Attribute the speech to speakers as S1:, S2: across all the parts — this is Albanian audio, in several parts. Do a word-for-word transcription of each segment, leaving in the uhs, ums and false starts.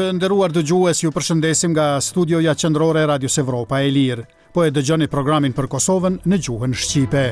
S1: Të nderuar dëgjues, ju përshëndesim nga studioja qendrore e Radios Evropa e Lirë. Po e dëgjoni programin për Kosovën në gjuhën shqipe.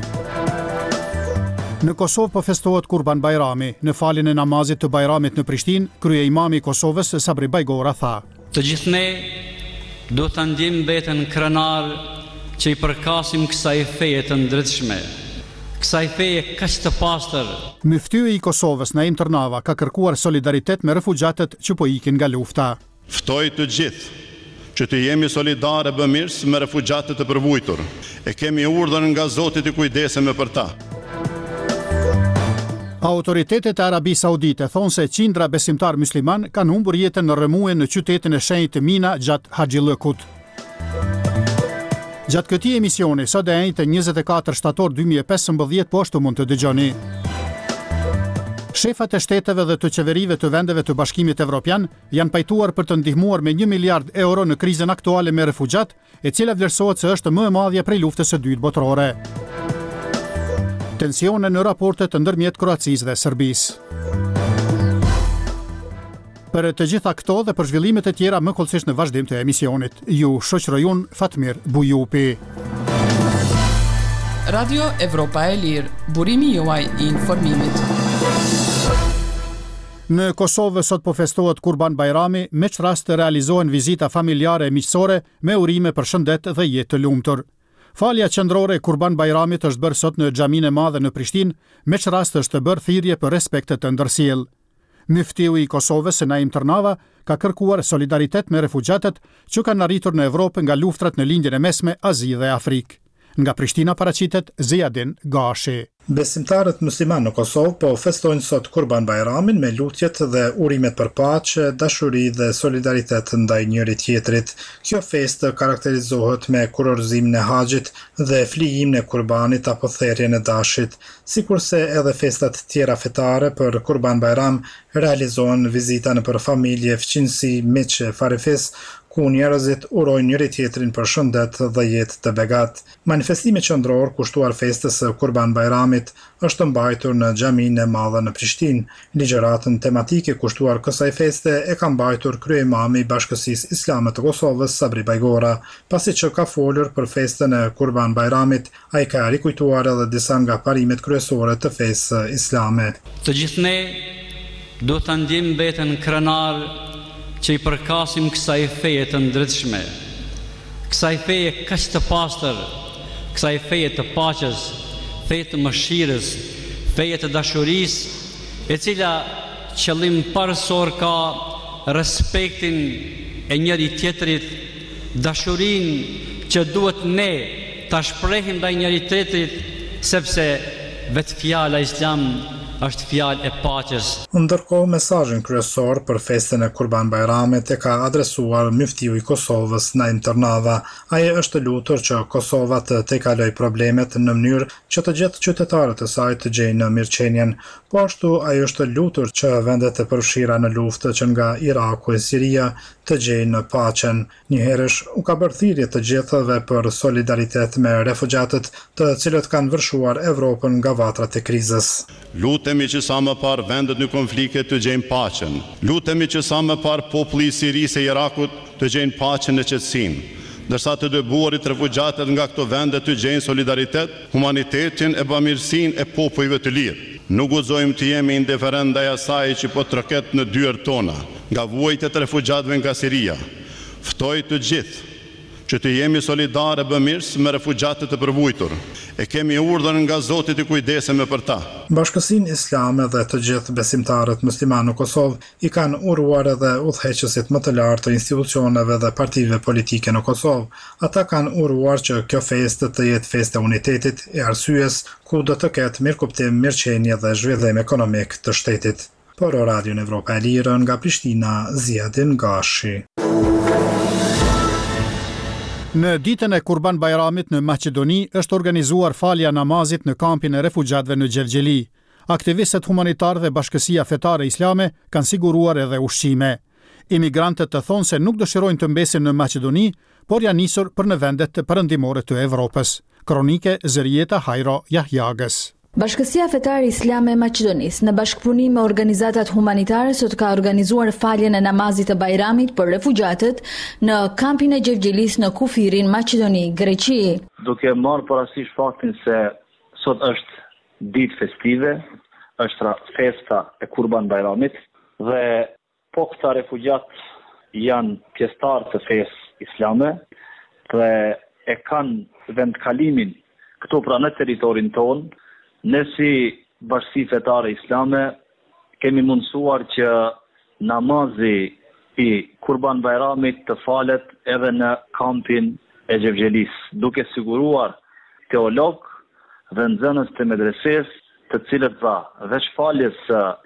S1: Në Kosovë po festohet Kurban Bajrami. Në faljen e namazit të Bajramit në Prishtinë, kryeimami i Kosovës Sabri Bajgora tha:
S2: Të gjithë ne do të ndjejmë veten krenar që i përkasim kësaj feje të ndritshme. Kësaj feje kaq të pastër.
S1: Myftyi i Kosovës Naim Tërnava ka kërkuar solidaritet me refugjatët që po ikin nga lufta.
S3: Ftoj të gjithë që të jemi solidare bëmirës me refugjatët të përvujtur. E kemi urdhën nga Zoti të kujdesemi për ta.
S1: Autoritetet e Arabisë Saudite thonë se qindra besimtar musliman kanë humbur jetën në rrëmuje në qytetin e shenjtë të Mina gjatë Haxhillëkut. Gjatë këtij emisioni, sot e njëjtë njëzet e katër shtator dy mijë e pesëmbëdhjetë, po ashtu mund të dëgjoni. Shefat e shteteve dhe të qeverive të vendeve të Bashkimit Evropian janë pajtuar për të ndihmuar me një miliard euro në krizën aktuale me refugjat, e cila vlerësohet se është më e madhja prej luftës së dytë botërore. Tensione në raportet ndërmjet Kroacisë dhe Serbisë. Për të gjitha këto dhe për zhvillimet e tjera më kollësisht në vazhdim të emisionit. Ju shoqëroj unë Fatmir Bujupi.
S4: Radio Evropa e Lirë, burimi juaj i informimit.
S1: Në Kosovë sot po festohet Kurban Bajrami, me që rast të realizohen vizita familjare e miqësore me urime për shëndet dhe jetë të lumtur. Falja qendrore e Kurban Bajramit është bërë sot në xhaminë e madhe në Prishtinë, me që rast është bërë thirrje për respektet të ndërsjellë. Myftyu i Kosovës Naim Tërnava ka kërkuar solidaritet me refugjatët që kanë arritur në Evropë nga luftrat në lindjen e mesme, Azi dhe Afrikë. Nga Prishtina paraqitet Ziadin Gashi.
S5: Besimtarët musliman në Kosovë po festojnë sot Kurban Bajramin me lutjet dhe urimet për paqe, dashuri dhe solidaritet ndaj njëri tjetrit. Kjo festë karakterizohet me kurorëzimin e haxhit dhe flijimin e kurbanit apo therrjen e dashit, sikurse edhe festat tjera fetare për Kurban Bajram realizohen vizita nëpër familje, fqinësi, miqe, farefis, ku njerëzit urojnë njëri tjetrin për shëndet dhe jetë të begat. Manifestimi qendror kushtuar festës së Kurban Bajramit është mbajtur në xhaminë e madhe në Prishtinë. Ligjëratën tematike kushtuar kësaj feste e ka mbajtur kryeimami i Bashkësisë Islame të Kosovës Sabri Bajgora. Pasi që ka folur për festën e Kurban Bajramit, ai ka rikujtuar edhe disa nga parimet kryesore të festës islame.
S2: Të gjithë ne do të ndjejmë veten krenar që i përkasim kësaj feje të ndritshme, kësaj feje kaq të pastër, kësaj feje të paqes, feje të mëshirës, feje të dashurisë, e cila qëllim parësor ka respektin e njëri tjetrit, dashurinë që duhet ne ta shprehim ndaj njëri tjetrit, sepse vetë fjala Islam është fjalë e paqes.
S5: Ndërkohë, mesazhin kryesor për festën e Kurban Bajramit e ka adresuar myftyu i Kosovës Naim Tërnava. Ai është lutur që Kosova të tejkalojë problemet në mënyrë që të gjithë qytetarët e saj të gjejnë mirëqenien. Po ashtu ai është lutur që vendet e përfshira në luftë që nga Iraku e Siria të gjejnë paqen. Njëherësh u ka bërë thirrje të gjithëve për solidaritet me refugjatët, të cilët kanë vërshuar Evropën nga vatrat e krizës.
S3: Lutemi që sa më parë vendet në konflikte të gjejnë paqen. Lutemi që sa më parë populli i Sirisë e Irakut të gjejnë paqen e qetësinë, ndërsa të dëbuarit refugjatët nga këto vende të gjejnë solidaritet, humanitetin e bamirësinë e popujve të lirë. Nuk guxojmë të jemi indiferent ndaj asaj që po troket në dyert tona, nga vuajtjet e refugjatëve nga Siria. Ftoj të gjithë që të jemi solidare bëmirës me refugjatët të përvujtur. E kemi urdhën nga Zoti të kujdesemi për ta.
S5: Bashkësinë Islame dhe të gjithë besimtarët musliman në Kosovë i kanë uruar edhe udhëheqësit më të lartë të institucioneve dhe partive politike në Kosovë. Ata kanë uruar që kjo festë të jetë festë e unitetit, e arsyes, ku do të ketë mirëkuptim, mirëqenie dhe zhvillim ekonomik të shtetit. Por Radio Evropa e Lirë nga Prishtina, Ziadin Gashi.
S1: Në ditën e Kurban Bajramit në Maqedoni është organizuar falja namazit në kampin e refugjatëve në Gjergjeli. Aktivistët humanitar dhe Bashkësia Fetare Islame kanë siguruar edhe ushqime. Imigrantët të thonë se nuk dëshirojnë të mbesin në Maqedoni, por janë nisur për në vendet perëndimore të Evropës. Kronike Zërieta Hajro Jahjagës.
S6: Bashkësia Fetare Islame e Maqedonisë në bashkëpunim me organizatat humanitare sot ka organizuar faljen e namazit të Bajramit për refugjatët në kampin e Gjevgjelis në Kufirin, Maqedoni, Greqi.
S7: Duke marrë parasysh faktin se sot është ditë festive, është festa e Kurban Bajramit dhe po këta refugjat janë pjesëtarë të fesë islame dhe e kanë vendkalimin këtu pra në teritorin tonë. Ne si Bashkësi Fetare Islame kemi mundësuar që namazi i Kurban Bajramit të falet edhe në kampin e Gjevgjelis, duke siguruar teolog dhe nxënës të medreses të cilët dha veç faljes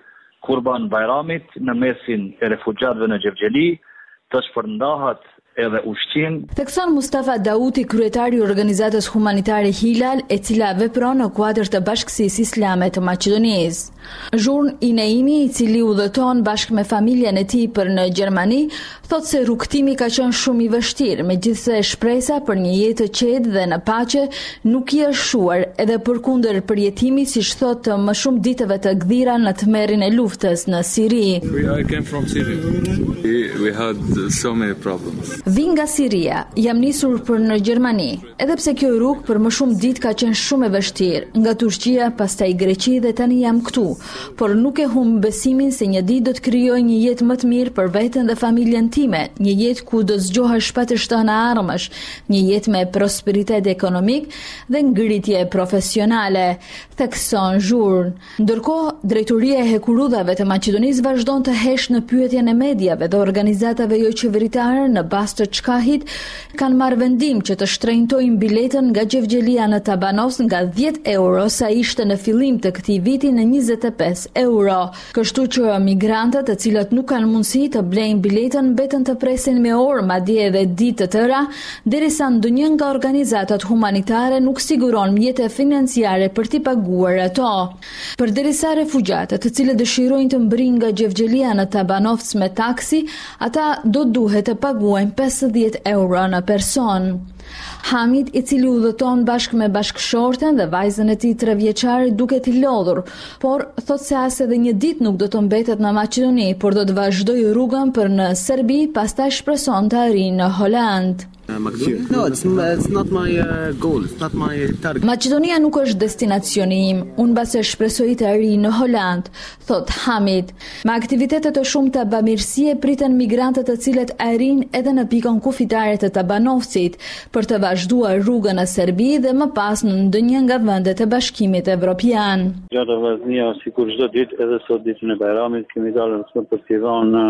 S7: Kurban Bajramit në mesin e refugjatëve në Gjevgjeli të shpërndahet edhe ushqim.
S6: Thekson Mustafa Dauti, kryetari i organizatës humanitare Hilal, e cila vepron në kuadër të Bashkësisë Islame të Maqedonisë. Zhurn Ineimi, i cili udhëton bashkë me familjen e tij për në Gjermani, thotë se rrugtimi ka qenë shumë i vështirë, megjithëse shpresa për një jetë të qetë dhe në paqe nuk i është shuar, edhe përkundër përjetimit, siç thotë, më shumë ditëve të gdhira në tmerrin e luftës në Siri.
S8: I came from Syria. We, we had so many problems.
S6: Vi nga Siria, jam nisur për në Gjermani, edhe pse kjo rrugë për më shumë ditë ka qenë shumë e vështirë, nga Turqia, pastaj Greqi dhe tani jam këtu, por nuk e humb besimin se një ditë do të krijoj një jetë më të mirë për veten dhe familjen time, një jetë ku do zgjohesh pa të shtënë armësh, një jetë me prosperitet ekonomik dhe ngritje profesionale, thekson Zhurn. Ndërkohë, drejtoria e hekurudhave të Maqedonisë vazhdon të hesh në pyetjen e mediave dhe organizatave jo qeveritare në bazë të çkahit kanë marrë vendim që të shtrenjtojnë biletën nga Gjevgjelia në Tabanos nga dhjetë euro sa ishte në fillim të këtij viti në njëzet e pesë euro. Kështu që migrantët të cilët nuk kanë mundësi të blejnë biletën mbeten të presin me orë, madje edhe ditë të tëra, derisa ndonjë nga organizatat humanitare nuk siguron mjete financiare për t'i paguar ato. Përderisa refugjatët të cilët dëshirojnë të mbrijnë nga Gjevgjelia në Tabanovc me taksi, ata do duhet të paguajnë pesëdhjetë euro në person. Hamid, i cili udhëton bashkë me bashkëshorten dhe vajzën e tij tre vjeçare, duket i lodhur, por thot se as edhe një ditë nuk do të mbetet në Maqedoni, por do të vazhdojë rrugën për në Serbi, pastaj shpreson të arrijë në Holand.
S9: No, it's, it's not my uh, goal, it's not my target.
S6: Maqedonia nuk është destinacioni im, unë base shpresoj të arrijë në Holand, thot Hamid. Me aktivitetet të shumta bamirësie priten migrantët të cilët arrijnë edhe në pikën kufitare të Tabanovcit për të vazhduar rrugën në Serbi dhe më pas në ndonjë nga vendet e Bashkimit Evropian.
S10: Gjata vllaznia, sikur çdo ditë, edhe sot ditën e Bajramit kemi dalë në për t'i dhënë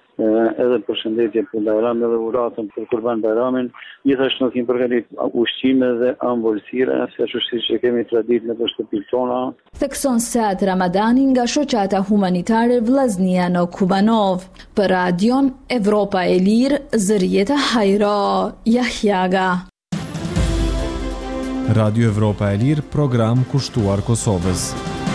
S10: edhe përshëndetje për Bajram edhe uratën për Kurban Bajramin. Gjithashtu kemi përgatitur ushqime dhe ambolsira, se ashtu siç e kemi tradit në shtëpitë tona.
S6: Thekson Saad Ramadani nga shoqata humanitare Vllaznia në Kubanov. Për Radion Evropa e Lirë, Zërieta Hajro, Jahjaga.
S11: Radio Evropa e Lirë, program kushtuar Kosovës.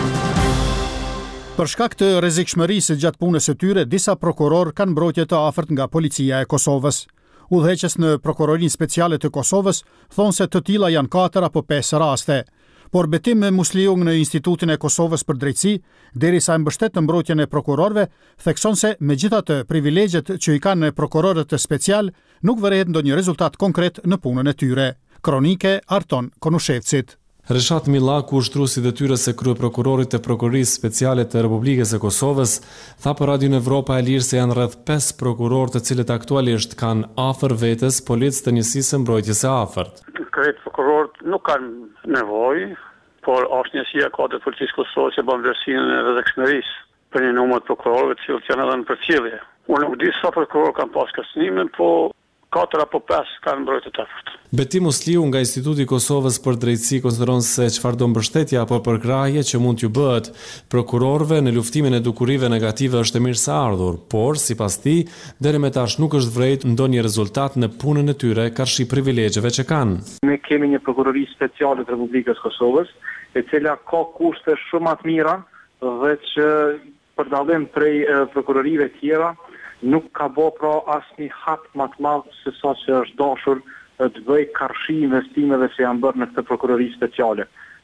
S1: Për shkak të rrezikshmërisë gjatë punës së tyre, disa prokuror kanë mbrojtje të afërt nga policia e Kosovës. Udhëheqës në Prokurorinë Speciale të Kosovës thonë se të tilla janë katër apo pesë raste. Por Betim Musliung në Institutin e Kosovës për Drejtësi, derisa e mbështet në mbrojtjen e prokurorëve, thekson se megjithatë privilegjet që i kanë prokurorët special nuk vërehet ndonjë rezultat konkret në punën e tyre. Kronike Arton Konushevcit.
S11: Reshat Millaku, ushtruesi i detyrës së kryeprokurorit të Prokurorisë Speciale të Republikës së Kosovës, tha për Radion Evropa e Lirë se janë rreth pesë prokurorë të cilët aktualisht kanë afër vetes policë të njësisë së mbrojtjes së afërt.
S12: Krejt prokurorët nuk kanë nevojë, por është njësia e kodit policisë Kosovës që bën vlerësimin e rrezikshmërisë për një numër të prokurorëve të cilët janë edhe në përcjellje. Unë nuk di sa prokurorë kanë pas kërcënimin, po katër apo pesë kanë mbrojtje të afërt.
S11: Betim Musliu nga Instituti i Kosovës për Drejtësi konsideron se çfarëdo mbështetje apo përkrahje që mund t'ju bëhet prokurorëve në luftimin e dukurive negative është e mirëseardhur, por sipas tij deri më tash nuk është vërejt ndonjë rezultat në punën e tyre karshi privilegjeve që kanë.
S13: Ne kemi një prokurori speciale të Republikës Kosovës, e cila ka kushte shumë më të mira dhe që për dallim prej prokurorive tjera nuk ka bo pra asnjë hap më të madh se sa që është dashur të bëj karshi investimeve që janë bërë në këtë prokurori speciale.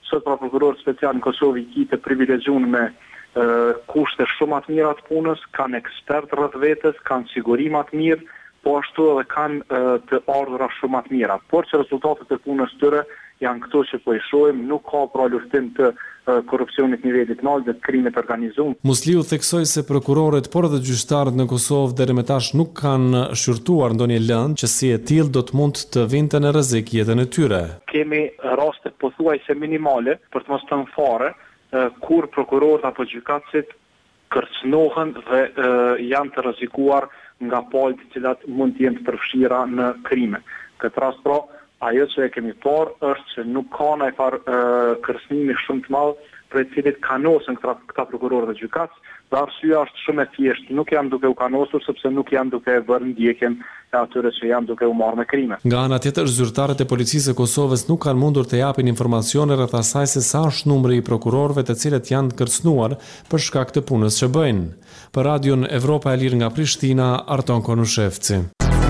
S13: sot pra prokuror special në Kosovë i kitë privilegjuar me uh, kushte shumë të mira të punës, kanë ekspert rreth vetes, kanë siguri më të mirë, po ashtu edhe kanë uh, të ardhura shumë të mira. Por që rezultatet e punës tyre janë këto që po i shohim, nuk ka pra luftim të uh, korrupsionit nivelit lartë dhe të krimit organizuar.
S11: Musliu theksoi se prokurorët por edhe gjyqtarët në Kosovë deri më tash nuk kanë shqyrtuar ndonjë lëndë që si e tillë do të mund të vinte në rrezik jetën e tyre.
S13: Kemi raste pothuajse minimale, për të mos thënë fare, uh, kur prokurorët apo gjykatësit kërcënohen dhe uh, janë të rrezikuar nga palët të cilat mund të jenë të përfshira në krime. Këtë rast pra, ajo që e kemi parë është që nuk ka ndonjë farë uh, kërcënimi shumë të madh për të cilit kanosen këta, këta prokurorë dhe gjykatës, dhe arsyeja është shumë e thjeshtë, nuk janë duke u kanosur sepse nuk janë duke bërë ndjekjen e atyre që janë duke u marrë me krime.
S11: Nga ana tjetër, zyrtarët e policisë së Kosovës nuk kanë mundur të japin informacione rreth asaj se sa është numri i prokurorëve të cilët janë kërcënuar për shkak të punës që bëjnë. Për Radion Evropa e Lirë nga Prishtina, Arton Konushevci.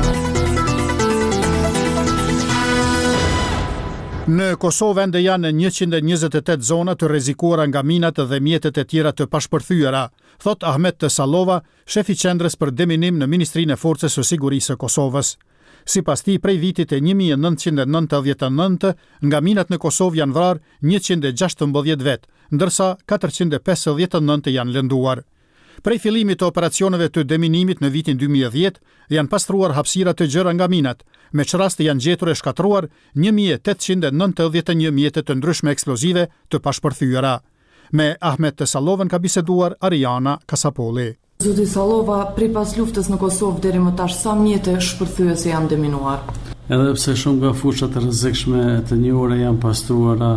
S1: Në Kosovë ende janë njëqind e njëzet e tetë zona të rrezikuara nga minat dhe mjetet e tjera të pashpërthyera, thot Ahmet Tesallova, shefi qendrës për deminim në Ministrinë e Forcës së Sigurisë së Kosovës. Sipas tij, prej vitit e një mijë e nëntëqind e nëntëdhjetë e nëntë, nga minat në Kosovë janë vrarë njëqind e gjashtëmbëdhjetë vet, ndërsa katërqind e pesëdhjetë e nëntë janë lënduar. Prej fillimit të operacioneve të deminimit në vitin dy mijë e dhjetë, janë pastruar hapësira të gjëra nga minat, me që raste janë gjetur e shkatruar një mijë e tetëqind e nëntëdhjetë e një mjete të ndryshme eksplozive të pashpërthyera. Me Ahmet Tesallovën ka biseduar Ariana Kasapolli.
S14: Zoti Sallova, prej pas luftës në Kosovë deri më tash sa mjete shpërthyese janë deminuar?
S15: Edhe pse shumë nga fushat e rrezikshme të njohura janë pastruara,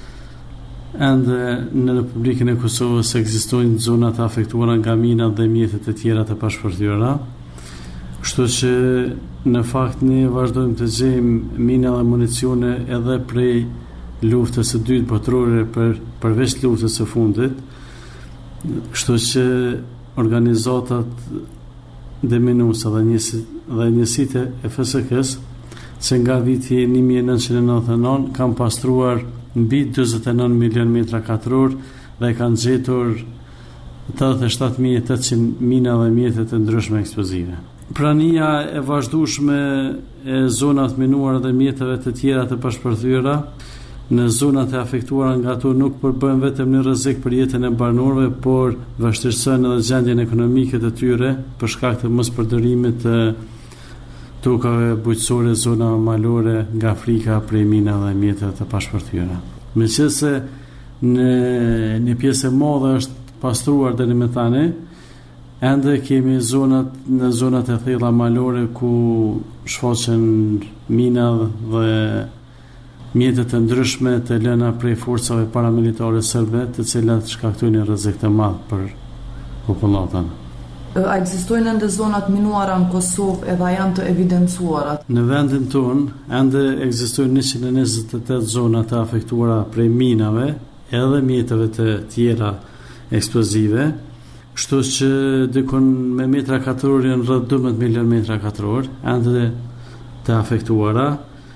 S15: ende në Republikën e Kosovës ekzistojnë zona të afektuara nga mina dhe mjetet e tjera të pashpërthyera. Kështu që në fakt ne vazhdojmë të gjejmë mina dhe municione edhe prej luftës së dytë botërore për përveç luftës së fundit. Kështu që organizatat deminuese dhe njësit dhe njësitë e F S K-s që nga viti një mijë e nëntëqind e nëntëdhjetë e nëntë kanë pastruar mbi njëzet e nëntë milion metra katror dhe kanë gjetur tetëdhjetë e shtatë mijë e tetëqind mina dhe mjete të ndryshme eksplozive. Prania e vazhdueshme e zonat minuara dhe mjeteve të tjera të pashpërthyera në zonat e afektuara nga ato nuk përbën vetëm në rrezik për jetën e banorëve, por vështirësojnë edhe gjendjen ekonomike të tyre për shkak të mospërdorimit të tokave bujqësore, zona malore nga Afrika prej mina dhe mjeteve të pashpërthyera. Meqense në një pjesë e madhe është pastruar deri më tani, ende kemi zonat në zonat e thella malore ku shfaqen mina dhe mjetet të ndryshme të lëna prej forcave paramilitare serbe, të cilat shkaktojnë rrezik të madh për popullatën.
S14: A ekzistojnë ende zonat minuara në Kosovë edhe janë të evidencuara?
S15: Në vendin tonë ende ekzistojnë njëqind e njëzet e tetë zona të afektuara prej minave edhe mjeteve të tjera eksplozive. Kështu që dikon me metra katror janë rreth dymbëdhjetë milion metra katror ende të afektuara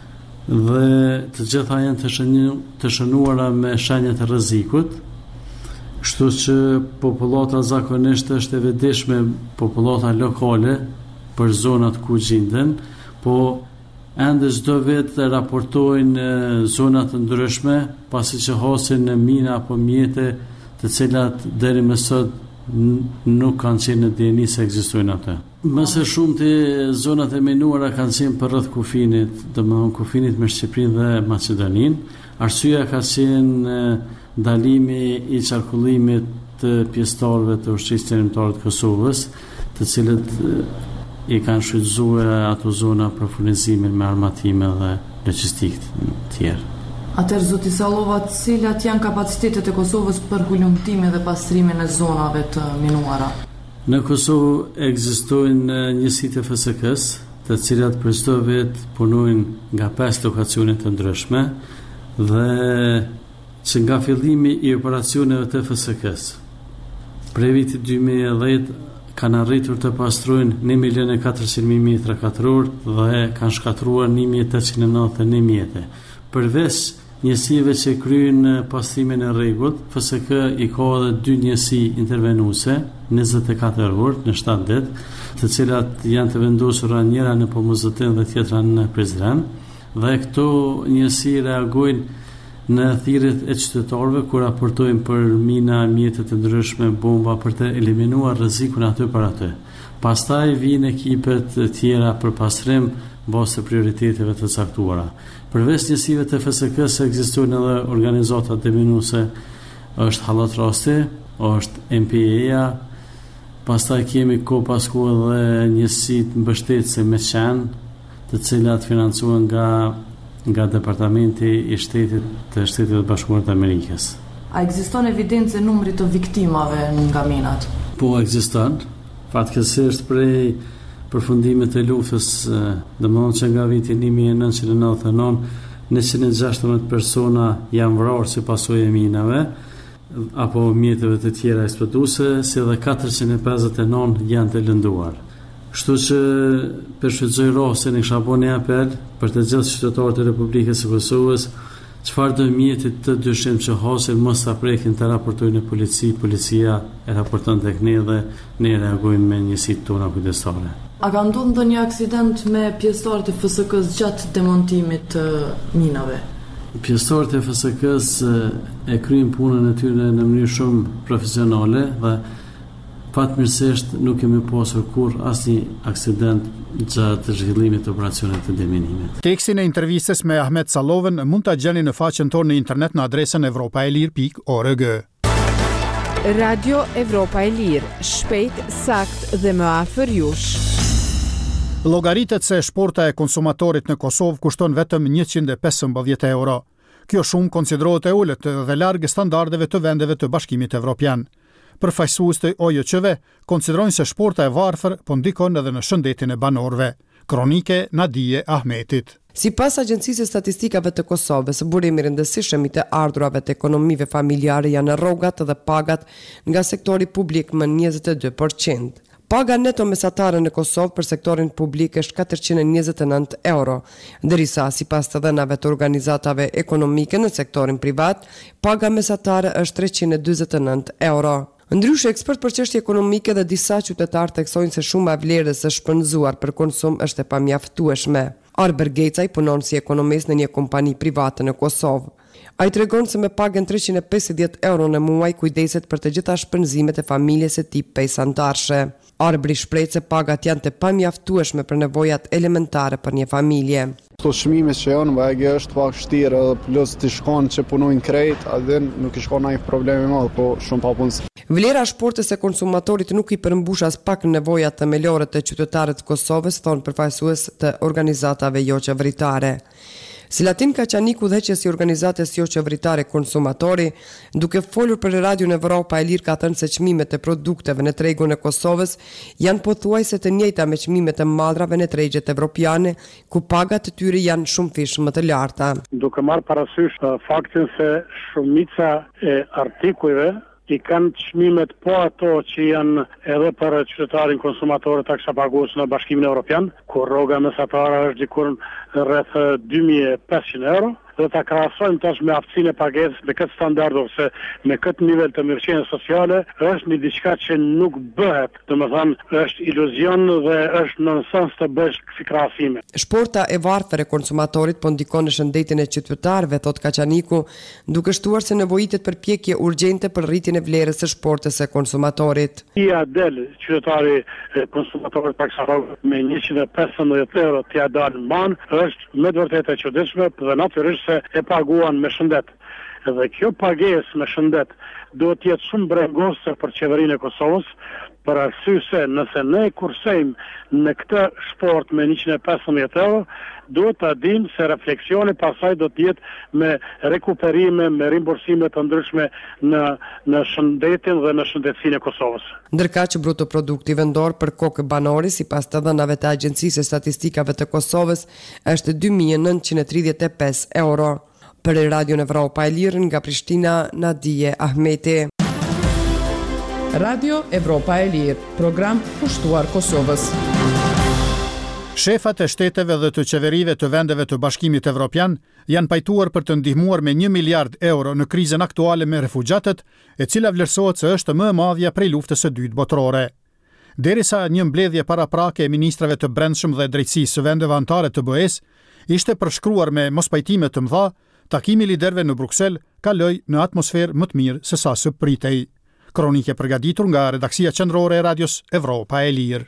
S15: dhe të gjitha janë të, shënju, të shënuara me shenja të rrezikut. Kështu që popullata zakonisht është e vetëdijshme, popullata lokale për zonat ku gjenden, po ende çdo vit raportojnë zonat të ndryshme, pasi që hasin në mina apo mjete të cilat deri më sot nuk kanë qenë në dieni se ekzistojnë atë. Më së shumti zonat e minuara kanë qenë për rreth kufinit, domethënë kufinit me Shqipërinë dhe Maqedoninë. Arsyeja ka qenë ndalimi i qarkullimit të pjesëtarëve të ushtrisë qendrore të Kosovës, të cilët i kanë shfrytzuar ato zona për furnizimin me armatime dhe logjistikë të tjerë.
S14: Atëherë, zoti Sallova, cilat janë kapacitetet e Kosovës për hulumtimin dhe pastrimin e zonave të minuara?
S15: Në Kosovë ekzistojnë njësitë e F S K-s, të cilat për çdo vit punojnë nga pesë lokacione të ndryshme dhe që nga fillimi i operacioneve të F S K-s prej vitit dy mijë e dhjetë kanë arritur të pastrojnë një milion e katërqind mijë metra katror dhe kanë shkatruar një mijë e tetëqind e nëntëdhjetë e një mjete. Përveç njësive që kryen pastrimin e rregullt. F S K i ka edhe dy njësi intervenuese, njëzet e katër orë në shtatë ditë, të cilat janë të vendosura njëra në Pomozëtin dhe tjetra në Prizren, dhe këto njësi reagojnë në thirrjet e qytetarëve kur raportojnë për mina, mjete të ndryshme, bomba për të eliminuar rrezikun aty për aty. Pastaj vijnë ekipet të tjera për pastrim bazë të prioriteteve të caktuara. Përveç njësive të F S K-s ekzistojnë edhe organizata diminuese, është Hallat Rasti, është M P A-ja, pastaj kemi ko pasku edhe njësit mbështetëse me qenë, të cilat financohen nga nga Departamenti i Shtetit të Shtetit të Bashkuar të Amerikës.
S14: A ekziston evidencë e numrit të viktimave nga minat?
S15: Po, ekziston. Fatkeqësisht prej përfundimit të luftës, domethënë që nga viti një mijë e nëntëqind e nëntëdhjetë e nëntë, njëqind e gjashtëdhjetë persona janë vrarë si pasojë e minave apo mjeteve të tjera eksploduese, si dhe katërqind e pesëdhjetë e nëntë janë të lënduar. Kështu që përshfrytëzoj rastin e kisha bërë një apel për të gjithë qytetarët e Republikës së Kosovës, çfarë do mjetit të dyshim që hasin mos ta prekin të raportojnë në polici, policia e raporton tek ne dhe ne reagojmë me njësitë tona kujdestare.
S14: A ka ndodhur ndonjë aksident me pjesëtarët e F S K-s gjatë demontimit të minave?
S15: Pjesëtarët e F S K-s e kryejnë punën e tyre në mënyrë shumë profesionale dhe fatmirësisht nuk kemi pasur kur asnjë aksident gjatë zhvillimit të operacionit të deminimit.
S1: Tekstin e intervistës me Ahmet Sallovën mund ta gjeni në faqen tonë në internet në adresën evropaelir pikë org.
S16: Radio Evropa e Lirë, shpejt, sakt dhe më afër jush.
S1: Llogaritet se shporta e konsumatorit në Kosovë kushton vetëm njëqind e pesëmbëdhjetë euro. Kjo shumë konsiderohet e ulët dhe larg standardeve të vendeve të Bashkimit Evropian. Përfaqësues të O J Q-ve konsiderojnë se shporta e varfër po ndikon edhe në shëndetin e banorëve. Kronike Nadije Ahmetit.
S17: Sipas Agjencisë së Statistikave të Kosovës, burimi i rëndësishëm i të ardhurave të ekonomive familjare janë rrogat dhe pagat nga sektori publik më njëzet e dy përqind. Paga neto mesatare në Kosovë për sektorin publik është katërqind e njëzet e nëntë euro, ndërsa sipas të dhënave të organizatave ekonomike në sektorin privat, paga mesatare është treqind e dyzet e nëntë euro. Ndryshe, ekspert për çështje ekonomike dhe disa qytetarë theksojnë se shuma e vlerës së shpenzuar për konsum është e pamjaftueshme. Arber Gecaj punon si ekonomist në një kompani private në Kosovë. Ai tregon se me pagën treqind e pesëdhjetë euro në muaj kujdeset për të gjitha shpenzimet e familjes e tij pesëantarëshe. Arbri shpreh se pagat janë të pamjaftueshme për nevojat elementare për një familje.
S18: Këto çmime që janë, vajgë është pak vështirë, plus të shkon që punojnë krejt, atë nuk i shkon ndonjë problem i madh, po shumë papunësi.
S17: Vlera e shportës e konsumatorit nuk i përmbush as pak nevojat themelore të qytetarëve të Kosovës, thon përfaqësues të organizatave jo qeveritare. Silatin Kaçaniku, udhëheqës i organizatës jo qeveritare Konsumatori, duke folur për Radion Evropa e Lirë, ka thënë se çmimet e produkteve në tregun e Kosovës janë pothuajse të njëjta me çmimet e mallrave në tregjet evropiane, ku pagat e tyre janë shumë fish më të larta.
S12: Duke marrë parasysh uh, faktin se shumica e artikujve i kanë çmimet po ato që janë edhe për qytetarin konsumatorë taksa pagues në Bashkimin Evropian, ku rroga mesatare është dikur rreth dy mijë e pesëqind euro, dhe ta krahasojmë tash me aftësinë e pagesës me këtë standard ose me këtë nivel të mirëqenies sociale, është një diçka që nuk bëhet, domethënë është iluzion dhe është nonsens të bësh kësi krahasime.
S17: Shporta e varfër e konsumatorit po ndikon në shëndetin e qytetarëve, thot Kaçaniku, duke shtuar se nevojitet përpjekje urgjente për rritjen e vlerës së shportës së konsumatorit.
S12: Ia del qytetari konsumatorit taksa me njëqind e pesëmbëdhjetë euro t'ia dalë man, është me vërtetë e çuditshme dhe natyrisht se e paguan me shëndet. Dhe kjo pagesë me shëndet duhet të jetë shumë brengose për qeverinë e Kosovës, për arsye se nëse ne kursejmë në këtë sport me njëqind e pesëmbëdhjetë euro, duhet ta dimë se refleksioni pasaj do të jetë me rekuperime, me rimbursime të ndryshme në në shëndetin dhe në shëndetësinë e Kosovës.
S17: Ndërkaq që bruto produkti vendor për kokë banori, sipas të dhënave të Agjencisë së Statistikave të Kosovës, është dy mijë e nëntëqind e tridhjetë e pesë euro. Për Radion Evropa e Lirë nga Prishtina, Nadije Ahmeti.
S4: Radio Evropa e Lirë, program pushtuar Kosovës.
S1: Shefat e shteteve dhe të qeverive të vendeve të Bashkimit Evropian janë pajtuar për të ndihmuar me një miliard euro në krizën aktuale me refugjatët, e cila vlerësohet se është më e madhja prej luftës së dytë botërore. Derisa një mbledhje paraprake e ministrave të brendshëm dhe drejtësisë së vendeve anëtare të B E-s ishte përshkruar me mospajtime të mëdha, takimi i liderëve në Bruksel kaloi në atmosferë më të mirë se sa së pritej. Kronike përgatitur nga redaksia qendrore e Radios Evropa e Lirë.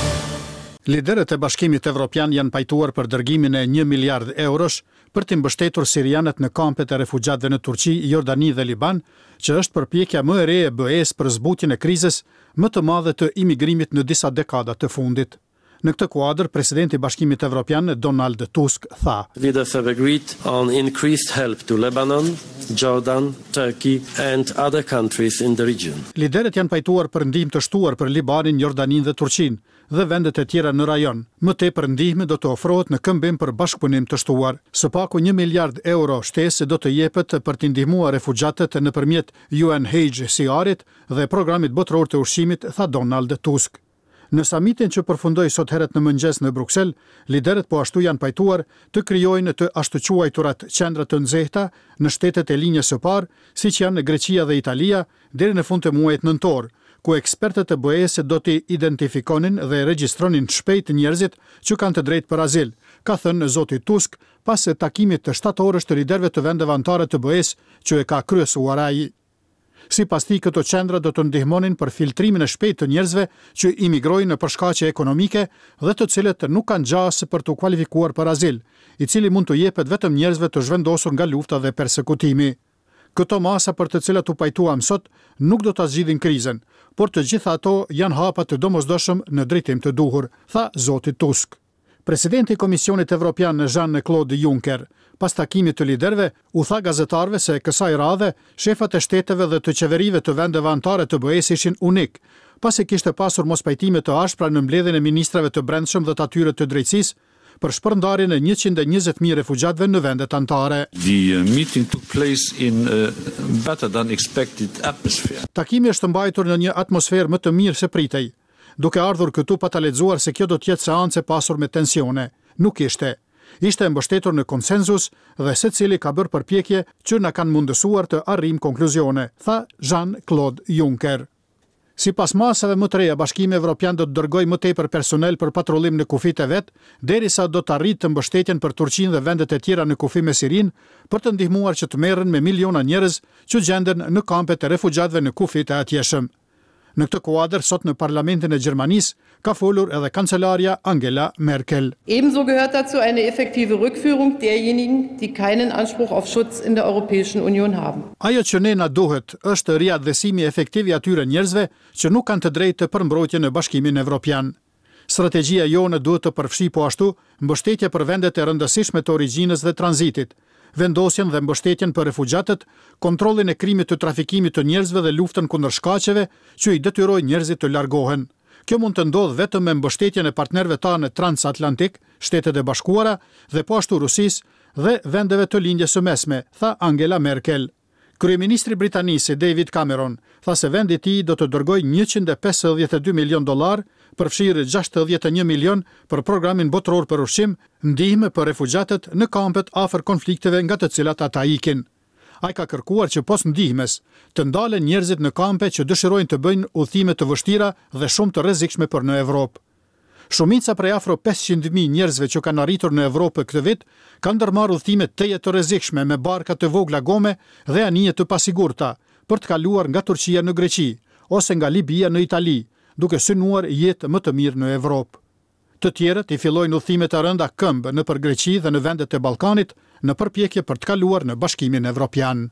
S1: Liderët e Bashkimit Evropian janë pajtuar për dërgimin e një miliard eurosh për të mbështetur sirianët në kampet e refugjatëve në Turqi, Jordani dhe Liban, që është përpjekja më e re e B E-s për zbutjen e krizës më të madhe të imigrimit në disa dekada të fundit. Në këtë kuadër, presidenti i Bashkimit Evropian Donald Tusk tha:
S19: Leaders have agreed on increased help to Lebanon, Jordan, Turkey and other countries in the region.
S1: Liderët janë pajtuar për ndihmë të shtuar për Libanin, Jordanin dhe Turqinë dhe vendet e tjera në rajon. Më tepër ndihmë do të ofrohet në këmbim për bashkëpunim të shtuar. Së paku një miliard euro shtesë do të jepet për të ndihmuar refugjatët nëpërmjet U N H C R-it dhe programit botëror të ushqimit, tha Donald Tusk. Në samitin që përfundoi sot herët në mëngjes në Bruksel, liderët po ashtu janë pajtuar të krijojnë të ashtu quajturat qendra të nxehta në shtetet e linjës së parë, siç janë Greqia dhe Italia, deri në fund të muajit nëntor, ku ekspertët e B E-s do t'i identifikonin dhe regjistronin shpejt njerëzit që kanë të drejtë për azil, ka thënë zoti Tusk pas takimit të shtatorësh të liderëve të vendeve anëtare të B E-s që e ka kryesuar ai. Sipas tij, këto qendra do të ndihmonin për filtrimin e shpejtë të njerëzve që imigrojnë për shkaqe ekonomike dhe të cilët nuk kanë gjasë për të kualifikuar për azil, i cili mund të jepet vetëm njerëzve të zhvendosur nga lufta dhe persekutimi. Këto masa për të cilat u pajtuam sot nuk do ta zgjidhin krizën, por të gjitha ato janë hapa të domosdoshëm në drejtim të duhur, tha zoti Tusk. Presidenti i Komisionit Evropian Jean-Claude Juncker, pas takimit të liderëve, u tha gazetarëve se kësaj radhe shefat e shteteve dhe të qeverive të vendeve anëtare të B E-s ishin unik, pasi kishte pasur mospajtime të ashpra në mbledhjen e ministrave të brendshëm dhe të atyre të drejtësisë për shpërndarjen e njëqind e njëzet mijë refugjatëve në vendet anëtare.
S8: The meeting took place in a better than expected atmosphere.
S1: Takimi është mbajtur në një atmosferë më të mirë se pritej, duke ardhur këtu pa ta lexuar se kjo do të jetë seancë e pasur me tensione. Nuk ishte. Ishte mbështetur në konsenzus dhe secili ka bërë përpjekje që na kanë mundësuar të arrijmë konkluzione, tha Jean-Claude Juncker. Sipas masave më të reja, Bashkimi Evropian do të dërgojë më tepër personel për patrullim në kufit e vet, derisa do të arrijë të mbështetjen për Turqinë dhe vendet e tjera në kufi me Sirinë për të ndihmuar që të merren me miliona njerëz që gjenden në kampet e refugjatëve në kufit e atjeshëm. Në këtë kuadër, sot në parlamentin e Gjermanisë ka folur edhe kancelaria Angela Merkel.
S20: Ebenso gehört dazu eine effektive Rückführung derjenigen, die keinen Anspruch auf Schutz in der Europäischen Union haben.
S1: Ajo që ne na duhet është riadhësimi efektiv i atyre njerëzve që nuk kanë të drejtë për mbrojtje në Bashkimin Evropian. Strategjia jone duhet të përfshi po ashtu mbështetje për vendet e rëndësishme të origjinës dhe tranzitit, vendosjen dhe mbështetjen për refugjatët, kontrollin e krimit të trafikimit të njerëzve dhe luftën kundër shkaqeve që i detyrojnë njerëzit të largohen. Kjo mund të ndodhë vetëm me mbështetjen e partnerëve tanë transatlantik, Shtetet e Bashkuara dhe po ashtu Rusisë dhe vendeve të lindjes së mesme, tha Angela Merkel. Kryeministri britanisë David Cameron tha se vendi i tij do të dërgojë njëqind e pesëdhjetë e dy milion dollar, përfshirë gjashtëdhjetë e një milion për programin botëror për ushqim, ndihmë për refugjatët në kampet afër konflikteve nga të cilat ata ikin. Ai ka kërkuar që pos ndihmës të ndalen njerëzit në kampe që dëshirojnë të bëjnë udhëtime të vështira dhe shumë të rrezikshme për në Evropë. Shumica prej afro pesëqind mijë njerëzve që kanë arritur në Evropë këtë vit kanë ndërmarrë udhëtime teje të rrezikshme me barka të vogla gome dhe anije të pasigurta për të kaluar nga Turqia në Greqi ose nga Libia në Itali, duke synuar jetë më të mirë në Evropë. Të tjerët i fillojnë udhëtime të rënda këmbë nëpër Greqi dhe në vendet e Ballkanit në përpjekje për të kaluar në Bashkimin Evropian.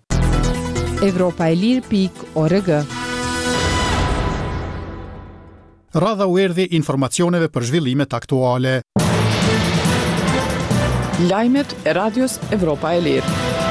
S16: Evropa e Lirë pikë org.
S1: Radha u erdhi informacioneve për zhvillimet aktuale.
S4: Lajmet e Radios Evropa e Lirë.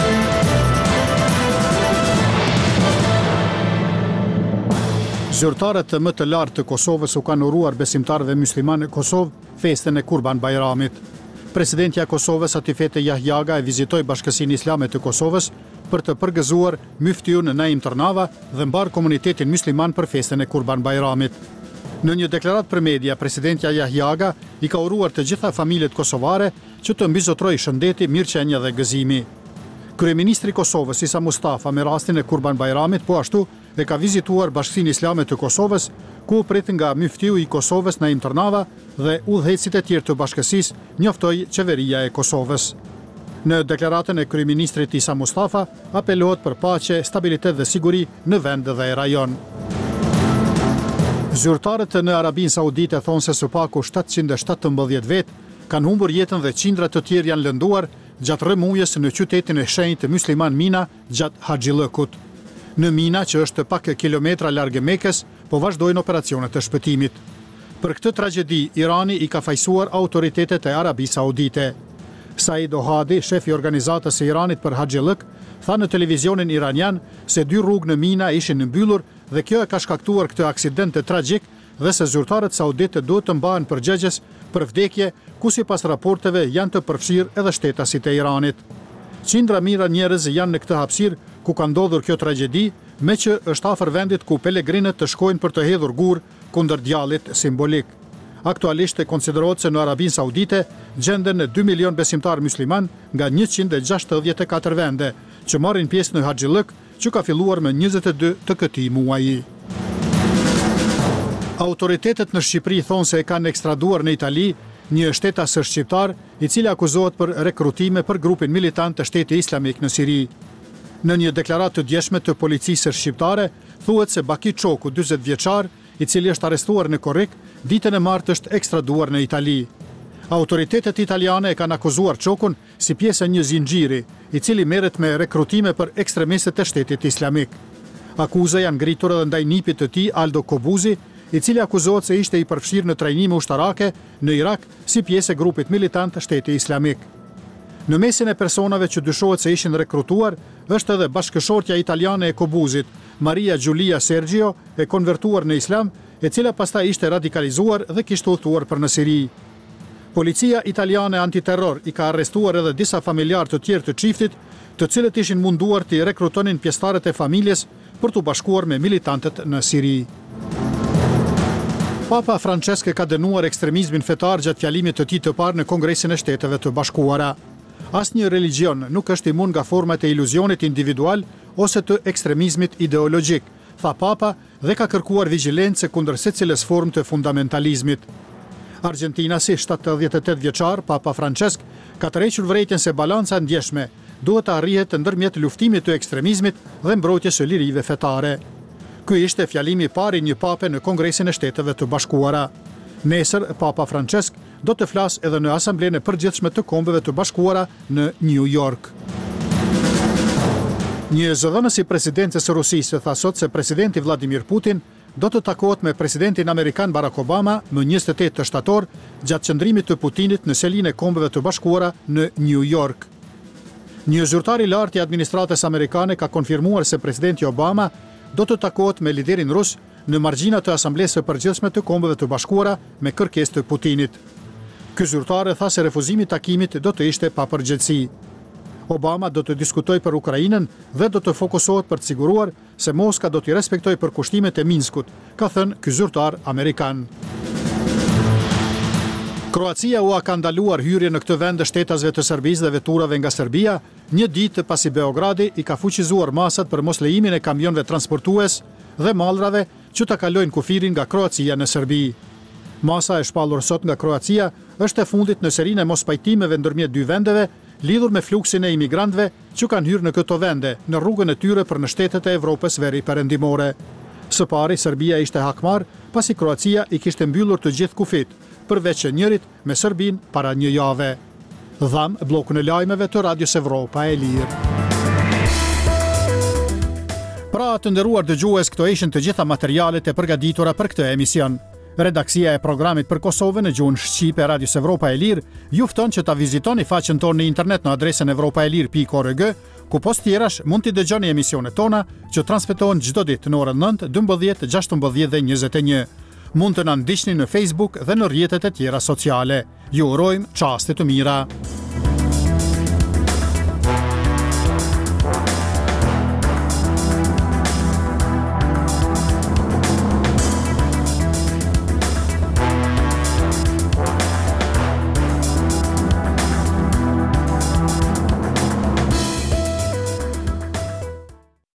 S1: Zyrtarët më të lartë të Kosovës u kanë uruar besimtarëve musliman në Kosovë festën e Kurban Bayramit. Presidentja e Kosovës Atifete Jahjaga e vizitoi Bashkësinë Islame të Kosovës për të përgëzuar myftijun Naim Tërnava dhe mbar komunitetin musliman për festën e Kurban Bayramit. Në një deklarat për media, presidentja Yahyaga i ka uruar të gjitha familjet kosovare që të mbizotrojë shëndeti, mirëqenia dhe gëzimi. Kryeministri i Kosovës Isa Mustafa me rastin e Kurban Bajramit po ashtu e ka vizituar Bashkinë Islame të Kosovës, ku prit nga myftiu i Kosovës Naim Tërnava dhe udhëheqësit e tjerë të bashkësisë, njoftoi qeveria e Kosovës. Në deklaratën e kryeministrit Isa Mustafa apelohet për paqe, stabilitet dhe siguri në vend dhe rajon. Zyrtarët në Arabinë Saudite thonë se së paku shtatëqind e shtatëmbëdhjetë vetë kanë humbur jetën dhe qindra të tjerë janë lënduar gjatë rrëmujës në qytetin e shenjtë musliman Mina gjatë Haxhillëkut. Në Mina, që është pak kilometra larg Mekës, po vazhdojnë operacionet të shpëtimit. Për këtë tragjedi, Irani i ka fajsuar autoritetet e Arabisë Saudite. Said Ohadi, shefi i organizatës së Iranit për Haxhillëk, tha në televizionin iranian se dy rrugë në Mina ishin mbyllur dhe kjo e ka shkaktuar këtë aksident të tragjik dhe se zyrtarët saudite duhet të mbahen përgjegjës për vdekje ku sipas raporteve janë të përfshirë edhe shtetasit e Iranit. Qindra mijëra njerëz janë në këtë hapësirë ku ka ndodhur kjo tragjedi, me që është afër vendit ku pelegrinët të shkojnë për të hedhur gur kundër djallit simbolik. Aktualisht e konsiderohet se në Arabinë Saudite gjenden dy milion besimtar musliman nga njëqind e gjashtëdhjetë e katër vende, që marrin pjesë në Haxhillëk, që ka filluar me njëzet e dy të këtij muaji. Autoritetet në Shqipëri thonë se e kanë ekstraduar në Itali një shtetas shqiptar i cili akuzohet për rekrutime për grupin militant të Shtetit Islamik në Siri. Në një deklaratë të djeshme të policisë shqiptare, thuhet se Baki Çoku, dyzet vjeçar, i cili është arrestuar në Korrik, ditën e martë është ekstraduar në Itali. Autoritetet italiane e kanë akuzuar Çokun si pjesë e një zinxhiri, i cili merret me rekrutime për ekstremistët e Shtetit Islamik. Akuza janë ngritur edhe ndaj nipit të tij Aldo Kobuzi, i cili akuzohet se ishte i përfshirë në trajnime ushtarake në Irak si pjesë e grupit militant të Shtetit Islamik. Në mesin e personave që dyshohet se ishin rekrutuar, është edhe bashkëshortja italiane e Kobuzit, Maria Giulia Sergio, e konvertuar në Islam, e cila pastaj ishte radikalizuar dhe kishte udhëtuar për në Siri. Policia italiane antiterror i ka arrestuar edhe disa familjar të tjerë të çiftit, të cilët ishin munduar të rekrutonin pjesëtarët e familjes për të bashkuar me militantët në Siri. Papa Francesc ka dënuar ekstremizmin fetar gjatë fjalimit të tij të parë në Kongresin e Shteteve të Bashkuara. Asnjë religjion nuk është imun nga format e iluzionit individual ose të ekstremizmit ideologjik, tha Papa dhe ka kërkuar vigjilencë kundër secilës formë të fundamentalizmit. Argentinasi, shtatëdhjetë e tetë vjeçar, Papa Francesc, ka tërhequr vërejtjen se balanca ndjeshme duhet të arrihet ndërmjet luftimit të ekstremizmit dhe mbrojtjes së lirive fetare. Ky ishte fjalimi i parë i një pape në Kongresin e Shteteve të Bashkuara. Nesër, Papa Francesc do të flasë edhe në Asamblenë e Përgjithshme të Kombeve të Bashkuara në New York. Një zëdhënës i presidencës së Rusisë tha sot se presidenti Vladimir Putin do të takohet me presidentin amerikan Barack Obama më njëzet e tetë të shtator gjatë qëndrimit të Putinit në selinë e Kombeve të Bashkuara në New York. Një zyrtar i lartë i administratës amerikane ka konfirmuar se presidenti Obama do të takohet me liderin rus në margjina të Asamblesë së Përgjithshme të Kombeve të Bashkuara me kërkesë të Putinit. Ky zyrtar tha se refuzimi i takimit do të ishte pa përgjegjësi. Obama do të diskutojë për Ukrainën dhe do të fokusohet për të siguruar se Moska do të respektojë përkushtimet e Minskut, ka thënë ky zyrtar amerikan. Kroacia u ka ndaluar hyrje në këtë vend shtetasve të Serbisë dhe veturave nga Serbia, një ditë pasi Beogradi i ka fuqizuar masat për mos lejimin e kamionëve transportues dhe mallrave që ta kalojnë kufirin nga Kroacia në Serbi. Masa e shpallur sot nga Kroacia është e fundit në serinë e mospajtimeve ndërmjet dy vendeve, lidhur me fluksin e imigrantëve që kanë hyrë në këto vende në rrugën e tyre për në shtetet e Evropës veriperëndimore. Së pari, Serbia ishte hakmar, pasi Kroacia i kishte mbyllur të gjithë kufit, përveç e njërit me Serbin para një jave. Dham blokun e lajmeve të Radios Evropa e Lirë. Pra të nderuar dëgjues, këto ishin të gjitha materialet e përgatitura për këtë emision. Redaksia e programit për Kosovën në gjuhën shqipe e Radios Evropa e Lirë ju fton që ta vizitoni faqen tonë në internet në adresën evropaelir pikë org, ku post tjerash mund t'i dëgjoni emisionet tona që transmetohen çdo ditë në orën nëntë, dymbëdhjetë, gjashtëmbëdhjetë dhe njëzet e një. Mund të na ndiqni në Facebook dhe në rrjetet e tjera sociale. Ju urojmë çaste të mira.